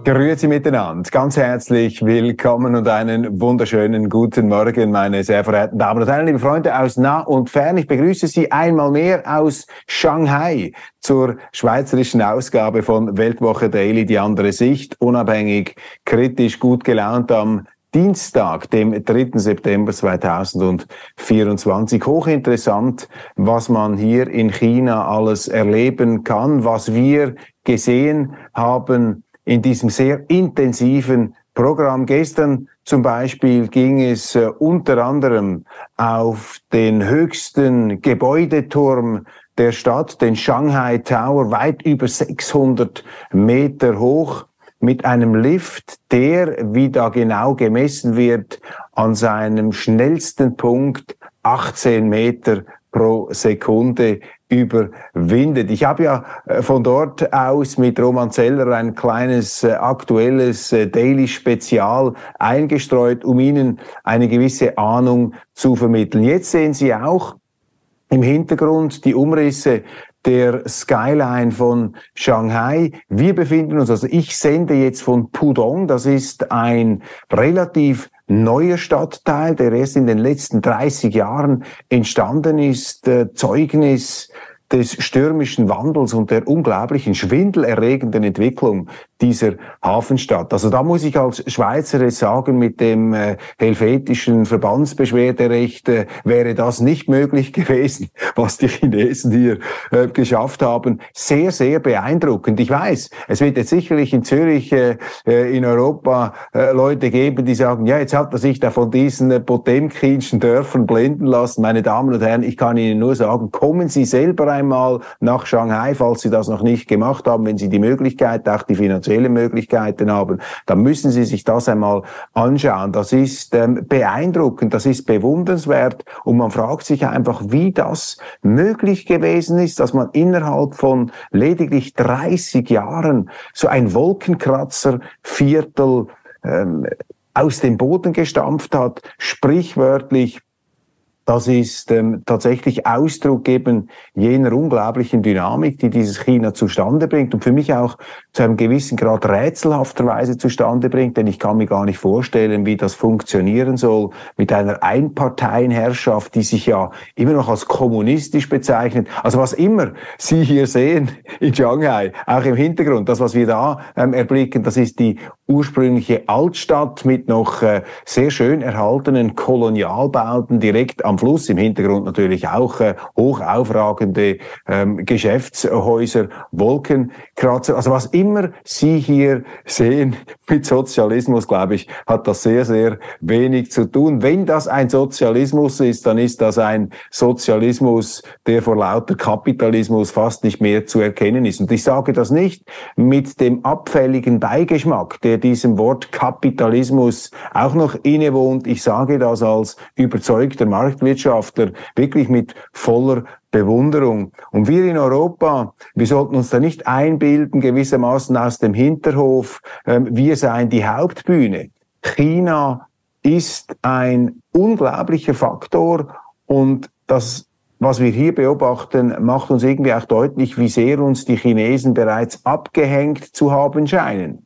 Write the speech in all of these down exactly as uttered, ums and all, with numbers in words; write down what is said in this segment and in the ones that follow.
Grüezi miteinander, ganz herzlich willkommen und einen wunderschönen guten Morgen, meine sehr verehrten Damen und Herren, liebe Freunde aus nah und fern. Ich begrüße Sie einmal mehr aus Shanghai zur schweizerischen Ausgabe von Weltwoche Daily, die andere Sicht, unabhängig, kritisch, gut gelaunt am Dienstag, dem dritten September zweitausendvierundzwanzig. Hochinteressant, was man hier in China alles erleben kann, was wir gesehen haben in diesem sehr intensiven Programm. Gestern zum Beispiel ging es äh, unter anderem auf den höchsten Gebäudeturm der Stadt, den Shanghai Tower, weit über sechshundert Meter hoch, mit einem Lift, der, wie da genau gemessen wird, an seinem schnellsten Punkt achtzehn Meter pro Sekunde überwindet. Ich habe ja von dort aus mit Roman Zeller ein kleines aktuelles Daily Spezial eingestreut, um Ihnen eine gewisse Ahnung zu vermitteln. Jetzt sehen Sie auch im Hintergrund die Umrisse der Skyline von Shanghai. Wir befinden uns, also ich sende jetzt von Pudong, das ist ein relativ neuer Stadtteil, der erst in den letzten dreißig Jahren entstanden ist, äh, Zeugnis des stürmischen Wandels und der unglaublichen, schwindelerregenden Entwicklung dieser Hafenstadt. Also da muss ich als Schweizer es sagen, mit dem äh, helvetischen Verbandsbeschwerderecht äh, wäre das nicht möglich gewesen, was die Chinesen hier äh, geschafft haben. Sehr, sehr beeindruckend. Ich weiß, es wird jetzt sicherlich in Zürich, äh, in Europa äh, Leute geben, die sagen, ja, jetzt hat er sich da von diesen äh, potemkinschen Dörfern blenden lassen. Meine Damen und Herren, ich kann Ihnen nur sagen, kommen Sie selber einmal nach Shanghai, falls Sie das noch nicht gemacht haben, wenn Sie die Möglichkeit, auch die finanzielle Möglichkeiten haben, dann müssen Sie sich das einmal anschauen. Das ist ähm, beeindruckend, das ist bewundernswert und man fragt sich einfach, wie das möglich gewesen ist, dass man innerhalb von lediglich dreißig Jahren so ein Wolkenkratzer-Viertel ähm, aus dem Boden gestampft hat, sprichwörtlich. Das ist ähm, tatsächlich Ausdruck eben jener unglaublichen Dynamik, die dieses China zustande bringt und für mich auch zu einem gewissen Grad rätselhafterweise zustande bringt, denn ich kann mir gar nicht vorstellen, wie das funktionieren soll mit einer Einparteienherrschaft, die sich ja immer noch als kommunistisch bezeichnet. Also was immer Sie hier sehen in Shanghai, auch im Hintergrund, das, was wir da ähm, erblicken, das ist die ursprüngliche Altstadt mit noch äh, sehr schön erhaltenen Kolonialbauten direkt am Fluss, im Hintergrund natürlich auch äh, hoch aufragende ähm, Geschäftshäuser, Wolkenkratzer. Also was immer Sie hier sehen mit Sozialismus, glaube ich, hat das sehr, sehr wenig zu tun. Wenn das ein Sozialismus ist, dann ist das ein Sozialismus, der vor lauter Kapitalismus fast nicht mehr zu erkennen ist. Und ich sage das nicht mit dem abfälligen Beigeschmack, der diesem Wort Kapitalismus auch noch innewohnt. Ich sage das als überzeugter Marktwirtschaftler, wirklich mit voller Bewunderung. Und wir in Europa, wir sollten uns da nicht einbilden, gewissermaßen aus dem Hinterhof, ähm, wir seien die Hauptbühne. China ist ein unglaublicher Faktor und das, was wir hier beobachten, macht uns irgendwie auch deutlich, wie sehr uns die Chinesen bereits abgehängt zu haben scheinen.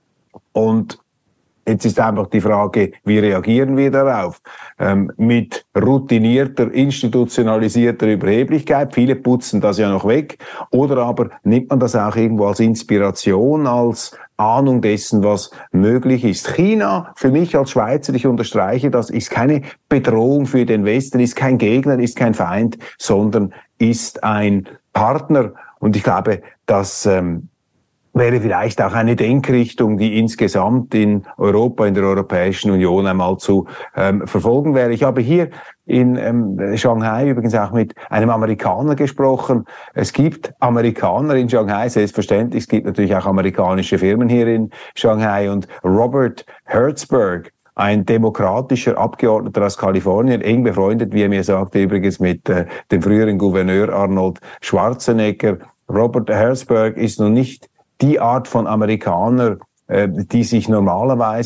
Und jetzt ist einfach die Frage, wie reagieren wir darauf? Ähm, mit routinierter, institutionalisierter Überheblichkeit, viele putzen das ja noch weg, oder aber nimmt man das auch irgendwo als Inspiration, als Ahnung dessen, was möglich ist. China, für mich als Schweizer, ich unterstreiche das, ist keine Bedrohung für den Westen, ist kein Gegner, ist kein Feind, sondern ist ein Partner. Und ich glaube, dass ähm, wäre vielleicht auch eine Denkrichtung, die insgesamt in Europa, in der Europäischen Union einmal zu ähm, verfolgen wäre. Ich habe hier in ähm, Shanghai übrigens auch mit einem Amerikaner gesprochen. Es gibt Amerikaner in Shanghai, selbstverständlich. Es gibt natürlich auch amerikanische Firmen hier in Shanghai. Und Robert Hertzberg, ein demokratischer Abgeordneter aus Kalifornien, eng befreundet, wie er mir sagte, übrigens mit äh, dem früheren Gouverneur Arnold Schwarzenegger. Robert Hertzberg ist nun nicht die Art von Amerikaner, äh, die sich normalerweise oder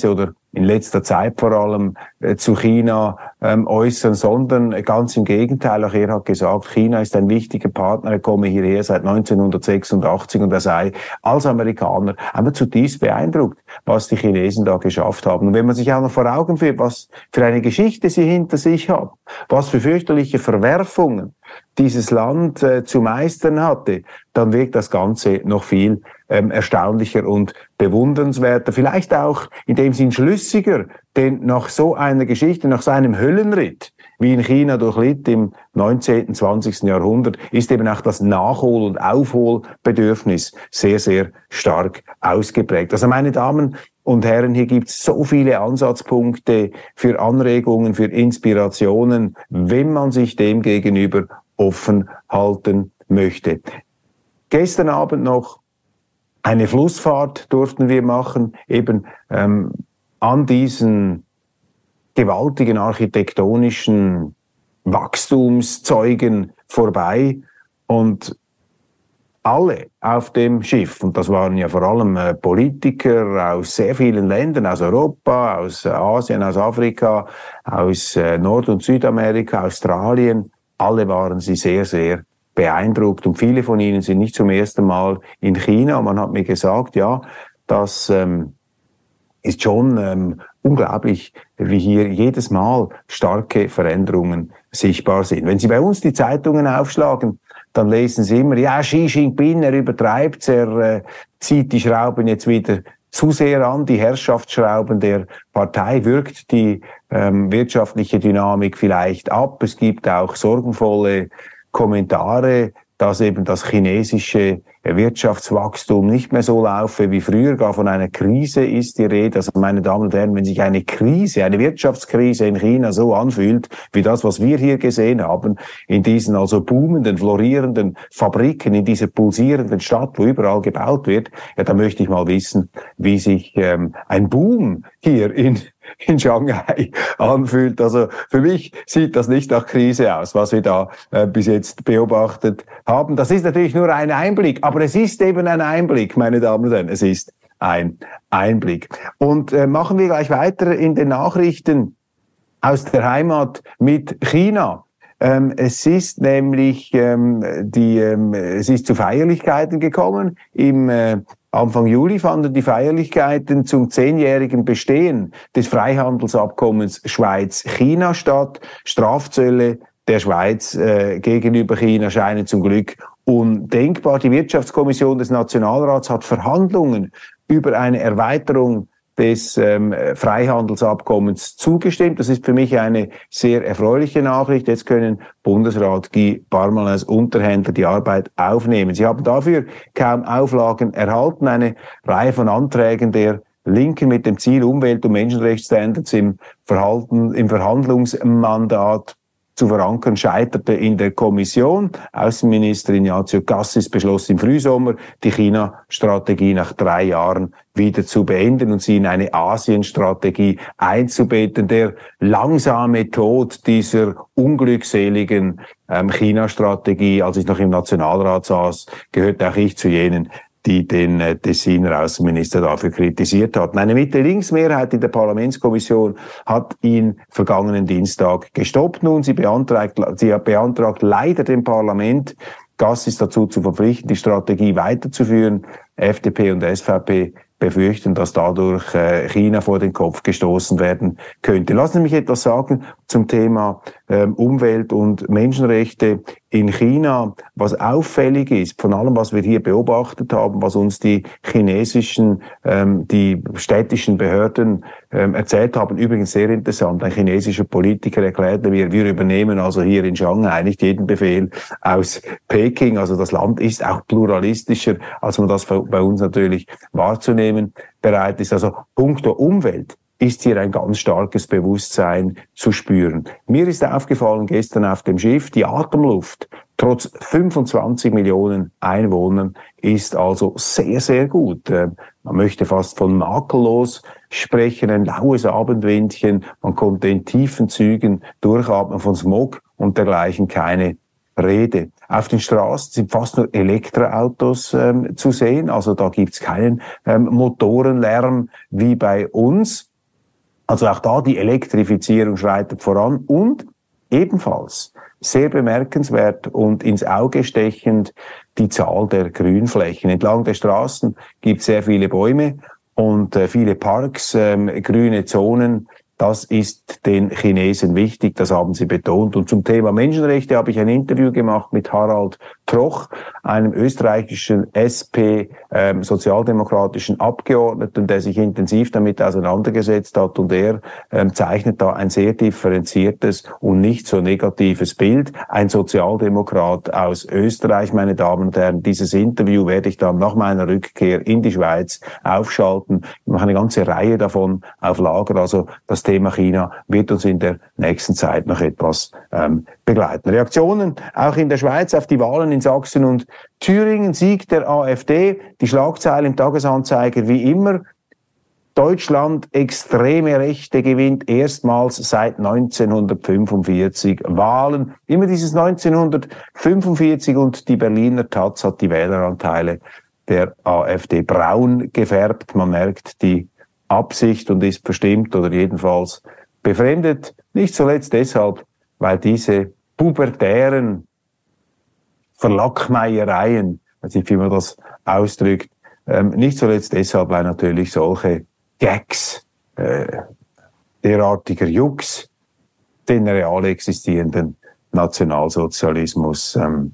in letzter Zeit vor allem äh, zu China ähm, äußern, sondern ganz im Gegenteil. Auch er hat gesagt, China ist ein wichtiger Partner, er komme hierher seit neunzehnhundertsechsundachtzig und er sei als Amerikaner einfach zutiefst beeindruckt, was die Chinesen da geschafft haben. Und wenn man sich auch noch vor Augen führt, was für eine Geschichte sie hinter sich haben, was für fürchterliche Verwerfungen dieses Land äh, zu meistern hatte, dann wirkt das Ganze noch viel ähm, erstaunlicher und bewundernswerter, vielleicht auch in dem Sinn schlüssiger, denn nach so einer Geschichte, nach so einem Höllenritt, wie in China durchlitt im neunzehnten, zwanzigsten Jahrhundert, ist eben auch das Nachhol- und Aufholbedürfnis sehr, sehr stark ausgeprägt. Also meine Damen und Herren, hier gibt es so viele Ansatzpunkte für Anregungen, für Inspirationen, wenn man sich dem gegenüber offen halten möchte. Gestern Abend noch eine Flussfahrt durften wir machen, eben ähm, an diesen gewaltigen architektonischen Wachstumszeugen vorbei und alle auf dem Schiff, und das waren ja vor allem äh, Politiker aus sehr vielen Ländern, aus Europa, aus äh, Asien, aus Afrika, aus äh, Nord- und Südamerika, Australien, alle waren sie sehr, sehr beeindruckt und viele von ihnen sind nicht zum ersten Mal in China. Man hat mir gesagt, ja, das ähm, ist schon ähm, unglaublich, wie hier jedes Mal starke Veränderungen sichtbar sind. Wenn Sie bei uns die Zeitungen aufschlagen, dann lesen Sie immer, ja, Xi Jinping, er übertreibt, er äh, zieht die Schrauben jetzt wieder zu sehr an, die Herrschaftsschrauben der Partei, wirkt die ähm, wirtschaftliche Dynamik vielleicht ab. Es gibt auch sorgenvolle Kommentare, dass eben das chinesische Wirtschaftswachstum nicht mehr so laufe wie früher, gar von einer Krise ist die Rede. Also meine Damen und Herren, wenn sich eine Krise, eine Wirtschaftskrise in China so anfühlt, wie das, was wir hier gesehen haben, in diesen also boomenden, florierenden Fabriken, in dieser pulsierenden Stadt, wo überall gebaut wird, ja, da möchte ich mal wissen, wie sich ähm, ein Boom hier in in Shanghai anfühlt. Also für mich sieht das nicht nach Krise aus, was wir da äh, bis jetzt beobachtet haben. Das ist natürlich nur ein Einblick, aber es ist eben ein Einblick, meine Damen und Herren. Es ist ein Einblick. Und äh, machen wir gleich weiter in den Nachrichten aus der Heimat mit China. Ähm, es ist nämlich ähm, die, ähm, es ist zu Feierlichkeiten gekommen. Im äh, Anfang Juli fanden die Feierlichkeiten zum zehnjährigen Bestehen des Freihandelsabkommens Schweiz-China statt. Strafzölle der Schweiz äh, gegenüber China scheinen zum Glück undenkbar. Die Wirtschaftskommission des Nationalrats hat Verhandlungen über eine Erweiterung des ähm, Freihandelsabkommens zugestimmt. Das ist für mich eine sehr erfreuliche Nachricht. Jetzt können Bundesrat Guy Parmelins Unterhändler die Arbeit aufnehmen. Sie haben dafür kaum Auflagen erhalten. Eine Reihe von Anträgen der Linken mit dem Ziel, Umwelt- und Menschenrechtsstandards im Verhalten, im Verhandlungsmandat zu verankern, scheiterte in der Kommission. Außenminister Ignazio Cassis beschloss im Frühsommer, die China-Strategie nach drei Jahren wieder zu beenden und sie in eine Asien-Strategie einzubetten. Der langsame Tod dieser unglückseligen ähm, China-Strategie, als ich noch im Nationalrat saß, gehörte auch ich zu jenen, die den äh, Tessiner Außenminister dafür kritisiert hatten. Eine Mitte-Links-Mehrheit in der Parlamentskommission hat ihn vergangenen Dienstag gestoppt. Nun, sie beantragt, sie beantragt leider dem Parlament, Gassis dazu zu verpflichten, die Strategie weiterzuführen. F D P und S V P befürchten, dass dadurch äh, China vor den Kopf gestoßen werden könnte. Lassen Sie mich etwas sagen zum Thema ähm, Umwelt- und Menschenrechte in China. Was auffällig ist, von allem, was wir hier beobachtet haben, was uns die chinesischen, ähm, die städtischen Behörden ähm, erzählt haben, übrigens sehr interessant, ein chinesischer Politiker erklärte mir, wir übernehmen also hier in Shanghai nicht jeden Befehl aus Peking, also das Land ist auch pluralistischer, als man das bei uns natürlich wahrzunehmen bereit ist. Also punkto Umwelt ist hier ein ganz starkes Bewusstsein zu spüren. Mir ist aufgefallen gestern auf dem Schiff, die Atemluft trotz fünfundzwanzig Millionen Einwohnern ist also sehr, sehr gut. Man möchte fast von makellos sprechen, ein laues Abendwindchen, man konnte in tiefen Zügen durchatmen, von Smog und dergleichen keine Rede. Auf den Straßen sind fast nur Elektroautos ähm, zu sehen, also da gibt's keinen ähm, Motorenlärm wie bei uns. Also auch da die Elektrifizierung schreitet voran und ebenfalls sehr bemerkenswert und ins Auge stechend die Zahl der Grünflächen. Entlang der Straßen gibt es sehr viele Bäume und äh, viele Parks, ähm, grüne Zonen. Das ist den Chinesen wichtig, das haben sie betont. Und zum Thema Menschenrechte habe ich ein Interview gemacht mit Harald Troch, einem österreichischen S P ähm, sozialdemokratischen Abgeordneten, der sich intensiv damit auseinandergesetzt hat. Und er ähm, zeichnet da ein sehr differenziertes und nicht so negatives Bild. Ein Sozialdemokrat aus Österreich, meine Damen und Herren. Dieses Interview werde ich dann nach meiner Rückkehr in die Schweiz aufschalten. Ich mache eine ganze Reihe davon auf Lager. Also das Thema China wird uns in der nächsten Zeit noch etwas ähm, begleiten. Reaktionen auch in der Schweiz auf die Wahlen in Sachsen und Thüringen. Sieg der AfD. Die Schlagzeile im Tagesanzeiger wie immer. Deutschland extreme Rechte gewinnt erstmals seit neunzehnhundertfünfundvierzig Wahlen. Immer dieses neunzehnhundertfünfundvierzig und die Berliner Taz hat die Wähleranteile der AfD braun gefärbt. Man merkt die Absicht und ist verstimmt oder jedenfalls befremdet. Nicht zuletzt deshalb, weil diese pubertären Verlackmeiereien, weiß nicht, wie man das ausdrückt, ähm, nicht zuletzt deshalb, weil natürlich solche Gags, äh, derartiger Jux, den real existierenden Nationalsozialismus ähm,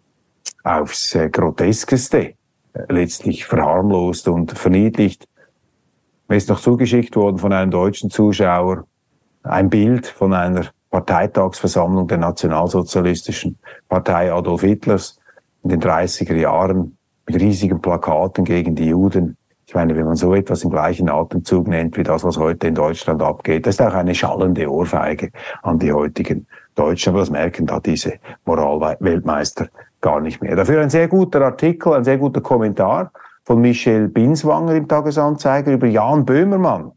aufs äh, Groteskeste äh, letztlich verharmlost und verniedlicht. Mir ist noch zugeschickt worden von einem deutschen Zuschauer ein Bild von einer Parteitagsversammlung der Nationalsozialistischen Partei Adolf Hitlers in den dreißiger Jahren mit riesigen Plakaten gegen die Juden. Ich meine, wenn man so etwas im gleichen Atemzug nennt wie das, was heute in Deutschland abgeht, das ist auch eine schallende Ohrfeige an die heutigen Deutschen. Aber das merken da diese Moralweltmeister gar nicht mehr. Dafür ein sehr guter Artikel, ein sehr guter Kommentar von Michel Binswanger im Tagesanzeiger über Jan Böhmermann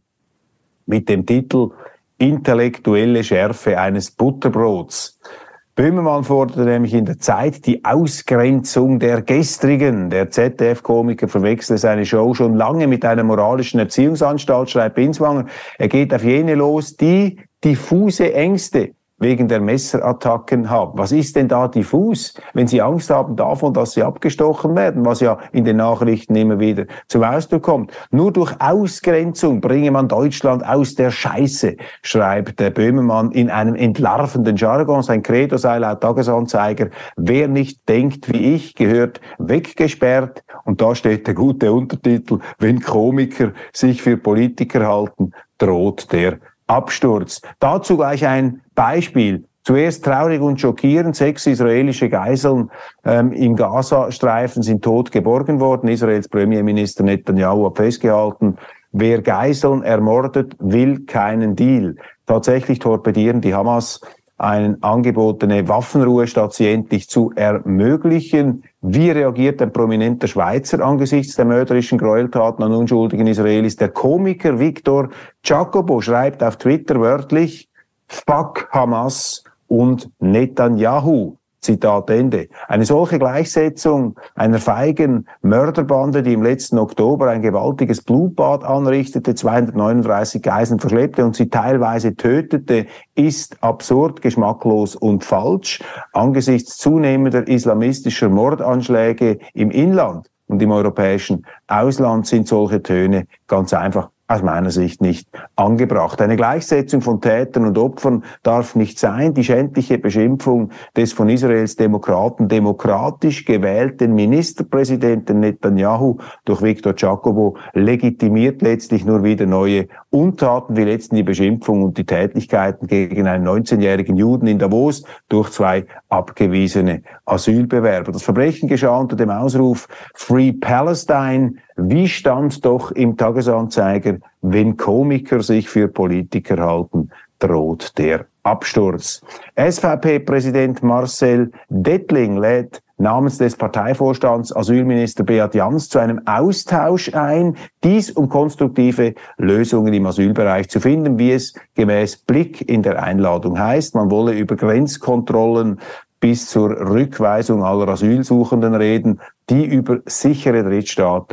mit dem Titel Intellektuelle Schärfe eines Butterbrots. Böhmermann forderte nämlich in der Zeit die Ausgrenzung der Gestrigen. Der Z D F-Komiker verwechselte seine Show schon lange mit einer moralischen Erziehungsanstalt, schreibt Binswanger. Er geht auf jene los, die diffuse Ängste wegen der Messerattacken haben. Was ist denn da diffus, wenn Sie Angst haben davon, dass Sie abgestochen werden, was ja in den Nachrichten immer wieder zum Ausdruck kommt? Nur durch Ausgrenzung bringe man Deutschland aus der Scheiße, schreibt der Böhmermann in einem entlarvenden Jargon. Sein Credo sei laut Tagesanzeiger, wer nicht denkt wie ich, gehört weggesperrt. Und da steht der gute Untertitel, wenn Komiker sich für Politiker halten, droht der Absturz. Dazu gleich ein Beispiel. Zuerst traurig und schockierend, sechs israelische Geiseln ähm, im Gazastreifen sind tot geborgen worden. Israels Premierminister Netanyahu hat festgehalten, wer Geiseln ermordet, will keinen Deal. Tatsächlich torpedieren die Hamas eine angebotene Waffenruhe, statt sie endlich zu ermöglichen. Wie reagiert ein prominenter Schweizer angesichts der mörderischen Gräueltaten an unschuldigen Israelis? Der Komiker Victor Jacobo schreibt auf Twitter wörtlich, Fuck Hamas und Netanyahu. Zitat Ende. Eine solche Gleichsetzung einer feigen Mörderbande, die im letzten Oktober ein gewaltiges Blutbad anrichtete, zweihundertneununddreißig Geiseln verschleppte und sie teilweise tötete, ist absurd, geschmacklos und falsch. Angesichts zunehmender islamistischer Mordanschläge im Inland und im europäischen Ausland sind solche Töne ganz einfach aus meiner Sicht nicht angebracht. Eine Gleichsetzung von Tätern und Opfern darf nicht sein. Die schändliche Beschimpfung des von Israels Demokraten demokratisch gewählten Ministerpräsidenten Netanyahu durch Victor Jacobo legitimiert letztlich nur wieder neue Untaten, wie letztens die Beschimpfung und die Tätlichkeiten gegen einen neunzehnjährigen Juden in Davos durch zwei abgewiesene Asylbewerber. Das Verbrechen geschah unter dem Ausruf Free Palestine. Wie stand doch im Tagesanzeiger, wenn Komiker sich für Politiker halten, droht der Absturz. S V P-Präsident Marcel Dettling lädt namens des Parteivorstands Asylminister Beat Jans zu einem Austausch ein, dies um konstruktive Lösungen im Asylbereich zu finden, wie es gemäß Blick in der Einladung heißt. Man wolle über Grenzkontrollen bis zur Rückweisung aller Asylsuchenden reden, die über sichere Drittstaaten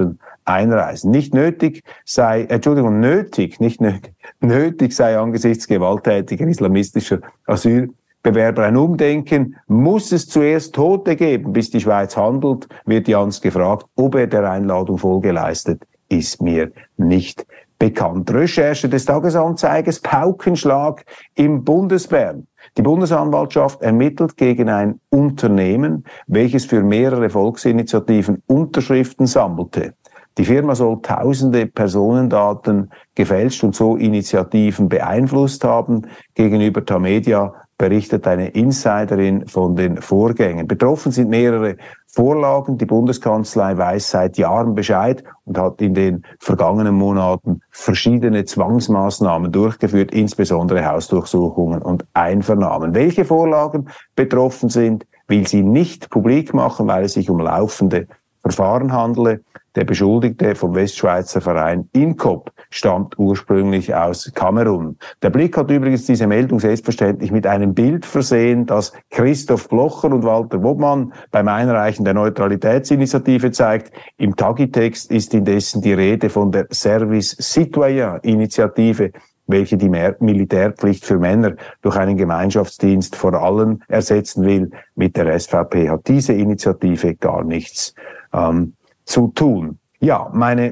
einreisen. Nicht nötig sei, Entschuldigung, nötig, nicht nötig, nötig sei angesichts gewalttätiger islamistischer Asylbewerber ein Umdenken. Muss es zuerst Tote geben, bis die Schweiz handelt, wird Jans gefragt. Ob er der Einladung Folge leistet, ist mir nicht bekannt. Recherche des Tagesanzeigers, Paukenschlag im Bundesbern. Die Bundesanwaltschaft ermittelt gegen ein Unternehmen, welches für mehrere Volksinitiativen Unterschriften sammelte. Die Firma soll tausende Personendaten gefälscht und so Initiativen beeinflusst haben. Gegenüber Tamedia berichtet eine Insiderin von den Vorgängen. Betroffen sind mehrere Vorlagen. Die Bundeskanzlei weiß seit Jahren Bescheid und hat in den vergangenen Monaten verschiedene Zwangsmaßnahmen durchgeführt, insbesondere Hausdurchsuchungen und Einvernahmen. Welche Vorlagen betroffen sind, will sie nicht publik machen, weil es sich um laufende Verfahren handele. Der Beschuldigte vom Westschweizer Verein INCOP stammt ursprünglich aus Kamerun. Der Blick hat übrigens diese Meldung selbstverständlich mit einem Bild versehen, das Christoph Blocher und Walter Wobmann beim Einreichen der Neutralitätsinitiative zeigt. Im Tagi-Text ist indessen die Rede von der Service Citoyen Initiative, welche die Militärpflicht für Männer durch einen Gemeinschaftsdienst vor allem ersetzen will. Mit der S V P hat diese Initiative gar nichts ähm, zu tun. Ja, meine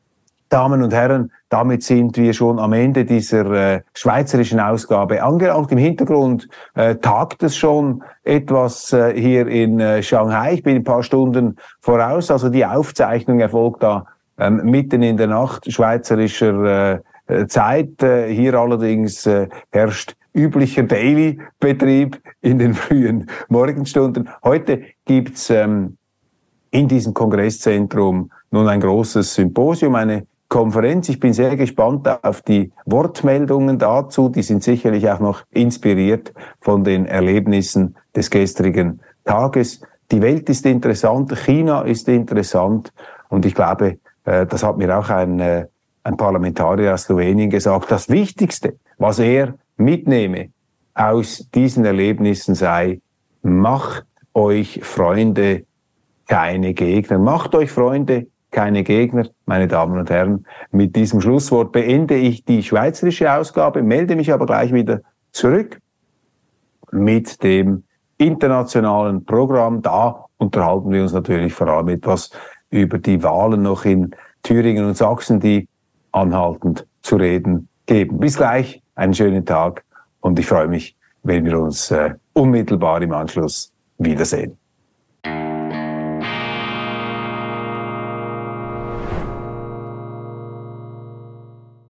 Damen und Herren, damit sind wir schon am Ende dieser äh, schweizerischen Ausgabe angelangt. Im Hintergrund äh, tagt es schon etwas äh, hier in äh, Shanghai. Ich bin ein paar Stunden voraus, also die Aufzeichnung erfolgt da ähm, mitten in der Nacht schweizerischer äh, Zeit. Äh, hier allerdings äh, herrscht üblicher Daily-Betrieb in den frühen Morgenstunden. Heute gibt's ähm, in diesem Kongresszentrum nun ein großes Symposium, eine Konferenz. Ich bin sehr gespannt auf die Wortmeldungen dazu. Die sind sicherlich auch noch inspiriert von den Erlebnissen des gestrigen Tages. Die Welt ist interessant, China ist interessant und ich glaube, das hat mir auch ein, ein Parlamentarier aus Slowenien gesagt, das Wichtigste, was er mitnehme aus diesen Erlebnissen sei, macht euch Freunde, keine Gegner. Macht euch Freunde, keine Gegner, meine Damen und Herren. Mit diesem Schlusswort beende ich die schweizerische Ausgabe, melde mich aber gleich wieder zurück mit dem internationalen Programm. Da unterhalten wir uns natürlich vor allem etwas über die Wahlen noch in Thüringen und Sachsen, die anhaltend zu reden geben. Bis gleich, einen schönen Tag und ich freue mich, wenn wir uns äh, unmittelbar im Anschluss wiedersehen.